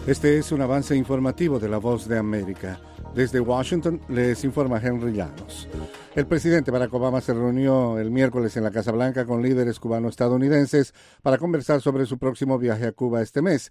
Este es un avance informativo de La Voz de América. Desde Washington les informa Henry Llanos. El presidente Barack Obama se reunió el miércoles en la Casa Blanca con líderes cubano-estadounidenses para conversar sobre su próximo viaje a Cuba este mes.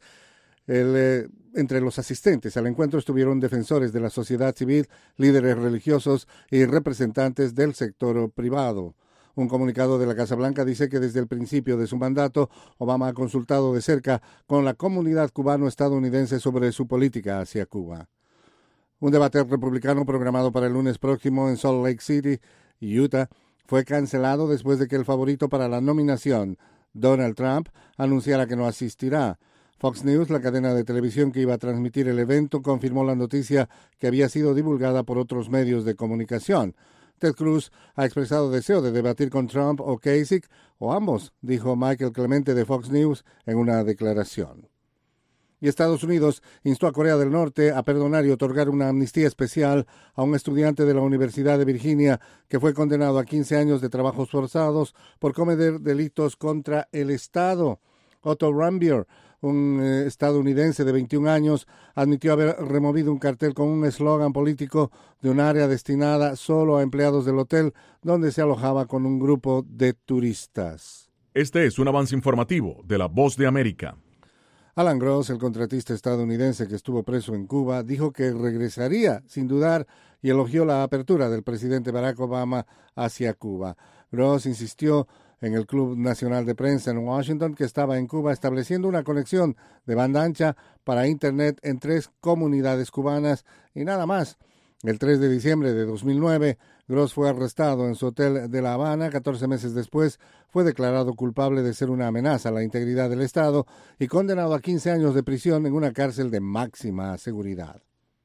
Entre los asistentes al encuentro estuvieron defensores de la sociedad civil, líderes religiosos y representantes del sector privado. Un comunicado de la Casa Blanca dice que desde el principio de su mandato, Obama ha consultado de cerca con la comunidad cubano-estadounidense sobre su política hacia Cuba. Un debate republicano programado para el lunes próximo en Salt Lake City, Utah, fue cancelado después de que el favorito para la nominación, Donald Trump, anunciara que no asistirá. Fox News, la cadena de televisión que iba a transmitir el evento, confirmó la noticia que había sido divulgada por otros medios de comunicación. Ted Cruz ha expresado deseo de debatir con Trump o Kasich, o ambos, dijo Michael Clemente de Fox News en una declaración. Y Estados Unidos instó a Corea del Norte a perdonar y otorgar una amnistía especial a un estudiante de la Universidad de Virginia que fue condenado a 15 años de trabajos forzados por cometer delitos contra el Estado. Otto Rambier, un estadounidense de 21 años, admitió haber removido un cartel con un eslogan político de un área destinada solo a empleados del hotel donde se alojaba con un grupo de turistas. Este es un avance informativo de La Voz de América. Alan Gross, el contratista estadounidense que estuvo preso en Cuba, dijo que regresaría sin dudar y elogió la apertura del presidente Barack Obama hacia Cuba. Gross insistió en el Club Nacional de Prensa en Washington que estaba en Cuba estableciendo una conexión de banda ancha para Internet en 3 comunidades cubanas y nada más. El 3 de diciembre de 2009, Gross fue arrestado en su hotel de La Habana. 14 meses después, fue declarado culpable de ser una amenaza a la integridad del Estado y condenado a 15 años de prisión en una cárcel de máxima seguridad.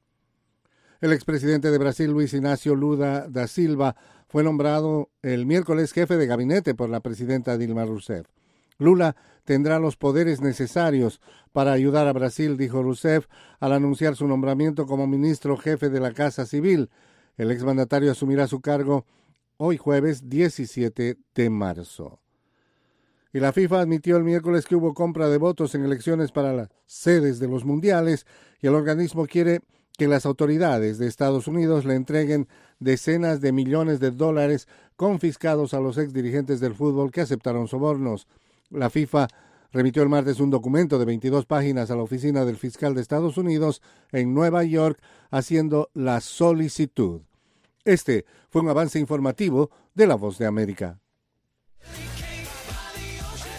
El expresidente de Brasil, Luis Inácio Lula da Silva, fue nombrado el miércoles jefe de gabinete por la presidenta Dilma Rousseff. Lula tendrá los poderes necesarios para ayudar a Brasil, dijo Rousseff, al anunciar su nombramiento como ministro jefe de la Casa Civil. El exmandatario asumirá su cargo hoy jueves 17 de marzo. Y la FIFA admitió el miércoles que hubo compra de votos en elecciones para las sedes de los mundiales y el organismo quiere que las autoridades de Estados Unidos le entreguen decenas de millones de dólares confiscados a los exdirigentes del fútbol que aceptaron sobornos. La FIFA remitió el martes un documento de 22 páginas a la oficina del fiscal de Estados Unidos en Nueva York haciendo la solicitud. Este fue un avance informativo de La Voz de América.